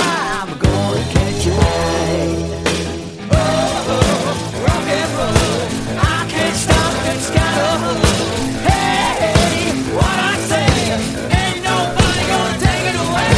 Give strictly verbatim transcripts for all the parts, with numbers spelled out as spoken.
I'm gonna catch you right. Oh, oh, rock and roll, I can't stop this kind of hook. Hey, hey, what I say, ain't nobody gonna take it away.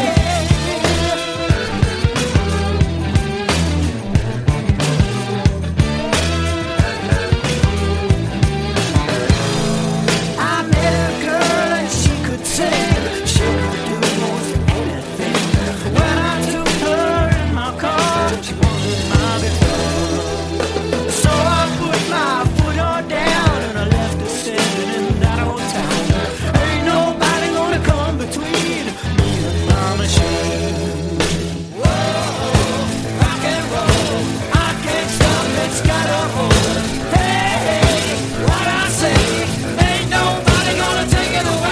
I met a girl and she could sing. She could do most anything. When I took her in my car, she wanted my guitar. So I put my foot on down and I left her standing in that old town. Ain't nobody gonna come between me and my machine. Whoa, rock and roll, I can't stop, it's got a hold. Hey, hey, what I say, ain't nobody gonna take it away.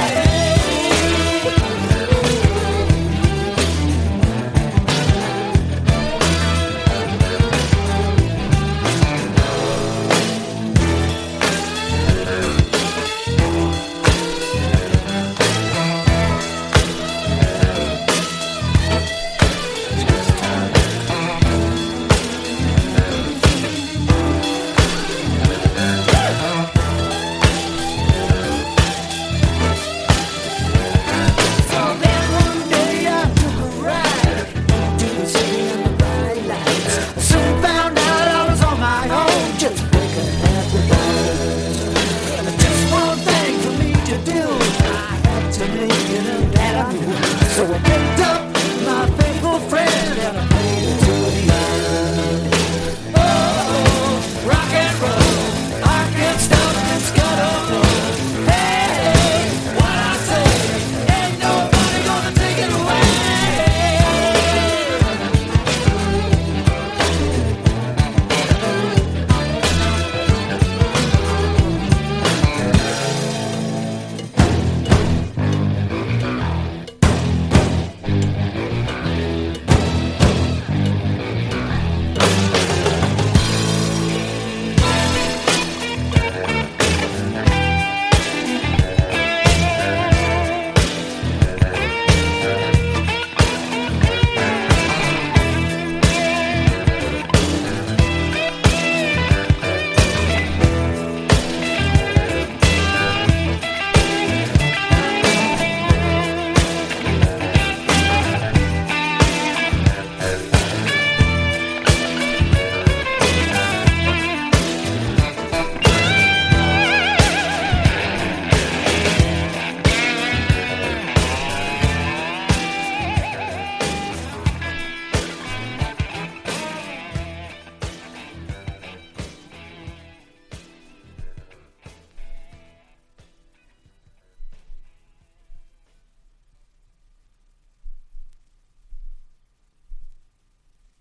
So then one day I took a ride to the city in the bright lights. Soon found out I was on my own, just breaking at the bars. Just one thing for me to do, I had to make it, and that I knew. So I picked up my faithful friend and I played